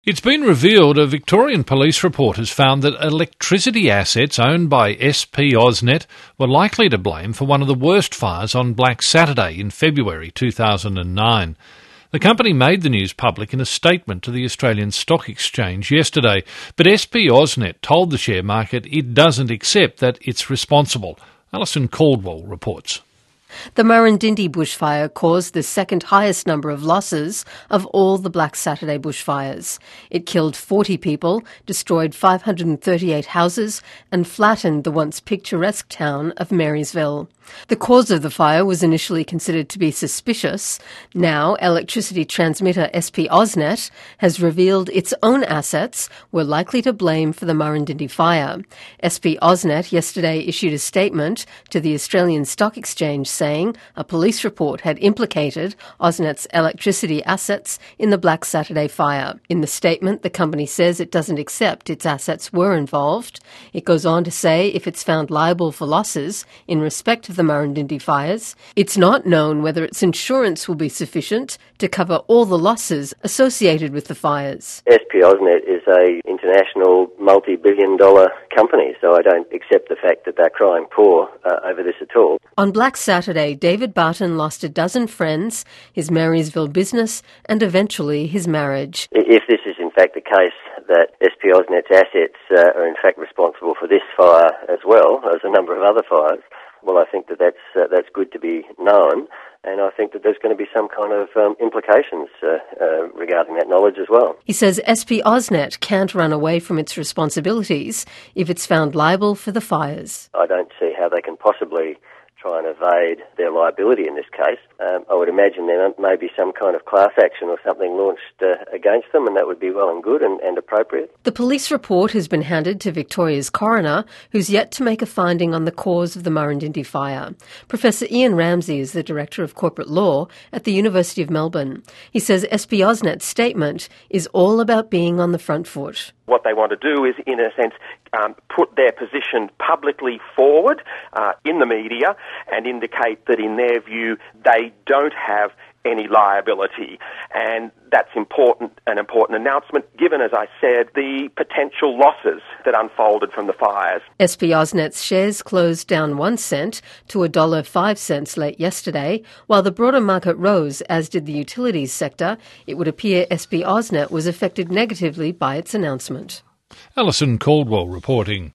It's been revealed a Victorian police report has found that electricity assets owned by SP AusNet were likely to blame for one of the worst fires on Black Saturday in February 2009. The company made the news public in a statement to the Australian Stock Exchange yesterday, but SP AusNet told the share market it doesn't accept that it's responsible. Alison Caldwell reports. The Murrindindi bushfire caused the second highest number of losses of all the Black Saturday bushfires. It killed 40 people, destroyed 538 houses and flattened the once picturesque town of Marysville. The cause of the fire was initially considered to be suspicious. Now, electricity transmitter SP AusNet has revealed its own assets were likely to blame for the Murrindindi fire. SP AusNet yesterday issued a statement to the Australian Stock Exchange saying a police report had implicated AusNet's electricity assets in the Black Saturday fire. In the statement, the company says it doesn't accept its assets were involved. It goes on to say if it's found liable for losses in respect of the Murrindindi fires, it's not known whether its insurance will be sufficient to cover all the losses associated with the fires. SP AusNet is an international multi-billion-dollar company, so I don't accept the fact that they're crying poor over this at all. On Black Saturday, David Barton lost a dozen friends, his Marysville business and eventually his marriage. If this is in fact the case that SP AusNet's assets are in fact responsible for this fire as well as a number of other fires, well, I think that's good to be known, and I think that there's going to be some kind of implications regarding that knowledge as well. He says SP AusNet can't run away from its responsibilities if it's found liable for the fires. I don't see how they can possibly try and evade their liability in this case. I would imagine there may be some kind of class action or something launched against them, and that would be well and good and appropriate. The police report has been handed to Victoria's coroner, who's yet to make a finding on the cause of the Murrindindi fire. Professor Ian Ramsey is the Director of Corporate Law at the University of Melbourne. He says SP AusNet's statement is all about being on the front foot. What they want to do is, in a sense, put their position publicly forward in the media and indicate that, in their view, they don't have any liability. And that's an important announcement, given, as I said, the potential losses that unfolded from the fires. SP AusNet's shares closed down 1 cent to $1.05 late yesterday, while the broader market rose, as did the utilities sector. It would appear SP AusNet was affected negatively by its announcement. Alison Caldwell reporting.